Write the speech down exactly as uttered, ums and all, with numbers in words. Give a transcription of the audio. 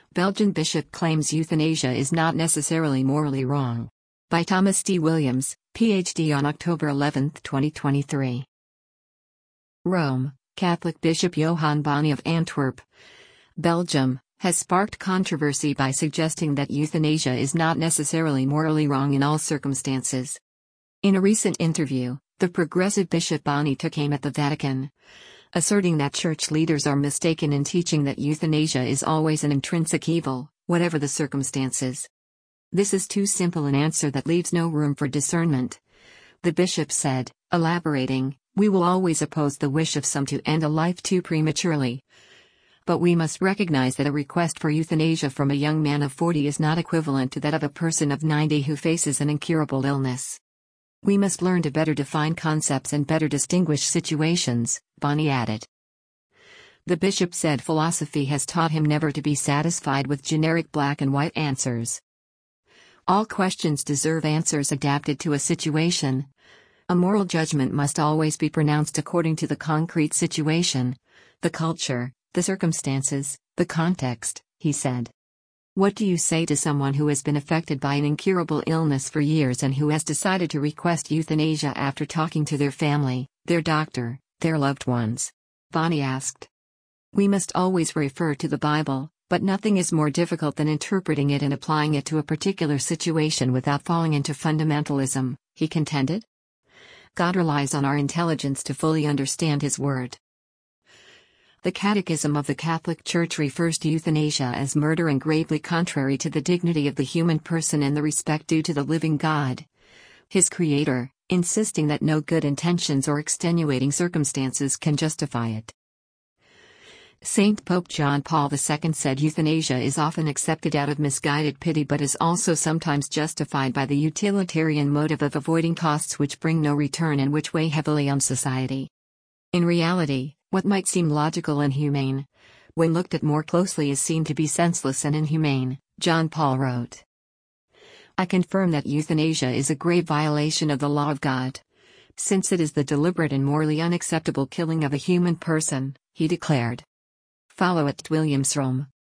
Belgian bishop claims euthanasia is not necessarily morally wrong. By Thomas D. Williams, P H D on October eleventh, twenty twenty-three. Rome, Catholic Bishop Johann Boni of Antwerp, Belgium, has sparked controversy by suggesting that euthanasia is not necessarily morally wrong in all circumstances. In a recent interview, the progressive Bishop Boni took aim at the Vatican, asserting that church leaders are mistaken in teaching that euthanasia is always an intrinsic evil, whatever the circumstances. This is too simple an answer that leaves no room for discernment. The bishop said, elaborating, "We will always oppose the wish of some to end a life too prematurely. But we must recognize that a request for euthanasia from a young man of forty is not equivalent to that of a person of ninety who faces an incurable illness. We must learn to better define concepts and better distinguish situations," Boni added. The bishop said philosophy has taught him never to be satisfied with generic black and white answers. All questions deserve answers adapted to a situation. A moral judgment must always be pronounced according to the concrete situation, the culture, the circumstances, the context, he said. What do you say to someone who has been affected by an incurable illness for years and who has decided to request euthanasia after talking to their family, their doctor, their loved ones? Boni asked. We must always refer to the Bible, but nothing is more difficult than interpreting it and applying it to a particular situation without falling into fundamentalism, he contended. God relies on our intelligence to fully understand His Word. The Catechism of the Catholic Church refers to euthanasia as murder and gravely contrary to the dignity of the human person and the respect due to the living God, His Creator, insisting that no good intentions or extenuating circumstances can justify it. Saint Pope John Paul the Second said euthanasia is often accepted out of misguided pity but is also sometimes justified by the utilitarian motive of avoiding costs which bring no return and which weigh heavily on society. In reality, what might seem logical and humane, when looked at more closely is seen to be senseless and inhumane, John Paul wrote. I confirm that euthanasia is a grave violation of the law of God, since it is the deliberate and morally unacceptable killing of a human person, he declared. Follow at Williams Rome.